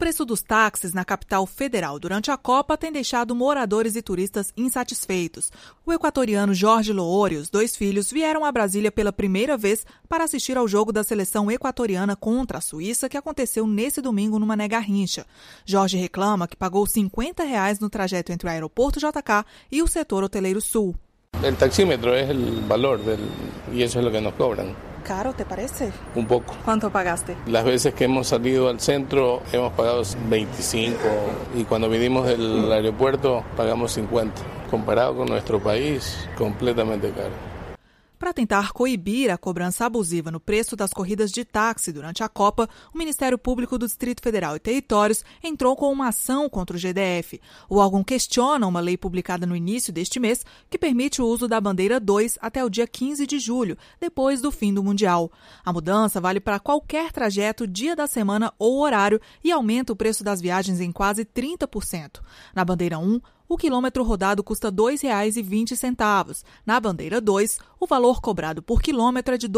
preço dos táxis na capital federal durante a Copa tem deixado moradores e turistas insatisfeitos. O equatoriano Jorge Loore e os 2 filhos vieram a Brasília pela primeira vez para assistir ao jogo da seleção equatoriana contra a Suíça, que aconteceu nesse domingo no Mané Garrincha. Jorge reclama que pagou R$50 no trajeto entre o aeroporto JK e o setor hoteleiro sul. El taxímetro es el valor y eso es lo que nos cobran. ¿Caro te parece? Un poco. ¿Cuánto pagaste? Las veces que hemos salido al centro hemos pagado 25 y cuando vinimos del aeropuerto pagamos 50. Comparado con nuestro país, completamente caro. Para tentar coibir a cobrança abusiva no preço das corridas de táxi durante a Copa, o Ministério Público do Distrito Federal e Territórios entrou com uma ação contra o GDF. O órgão questiona uma lei publicada no início deste mês que permite o uso da bandeira 2 até o dia 15 de julho, depois do fim do Mundial. A mudança vale para qualquer trajeto, dia da semana ou horário e aumenta o preço das viagens em quase 30%. Na bandeira 1, o quilômetro rodado custa R$ 2,20. Na bandeira 2, o valor cobrado por quilômetro é de R$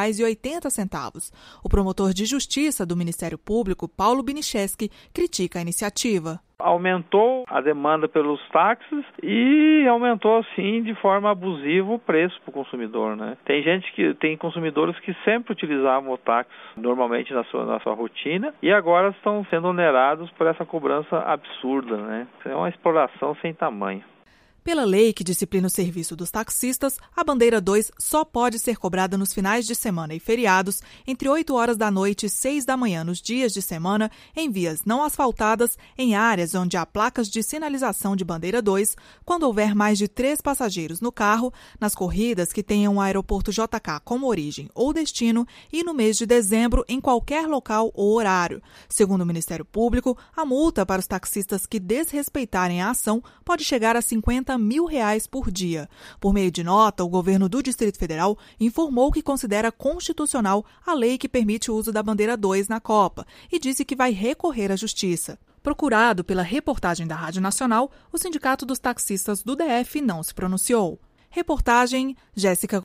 2,80. O promotor de justiça do Ministério Público, Paulo Binicheski, critica a iniciativa. Aumentou a demanda pelos táxis e aumentou, assim, de forma abusiva o preço para o consumidor, né? Tem consumidores que sempre utilizavam o táxi normalmente na sua rotina e agora estão sendo onerados por essa cobrança absurda, né? É uma exploração sem tamanho. Pela lei que disciplina o serviço dos taxistas, a bandeira 2 só pode ser cobrada nos finais de semana e feriados, entre 8 horas da noite e 6 da manhã nos dias de semana, em vias não asfaltadas, em áreas onde há placas de sinalização de bandeira 2, quando houver mais de 3 passageiros no carro, nas corridas que tenham o aeroporto JK como origem ou destino e no mês de dezembro em qualquer local ou horário. Segundo o Ministério Público, a multa para os taxistas que desrespeitarem a ação pode chegar a R$50 mil por dia. Por meio de nota, o governo do Distrito Federal informou que considera constitucional a lei que permite o uso da bandeira 2 na Copa e disse que vai recorrer à Justiça. Procurado pela reportagem da Rádio Nacional, o Sindicato dos Taxistas do DF não se pronunciou. Reportagem Jéssica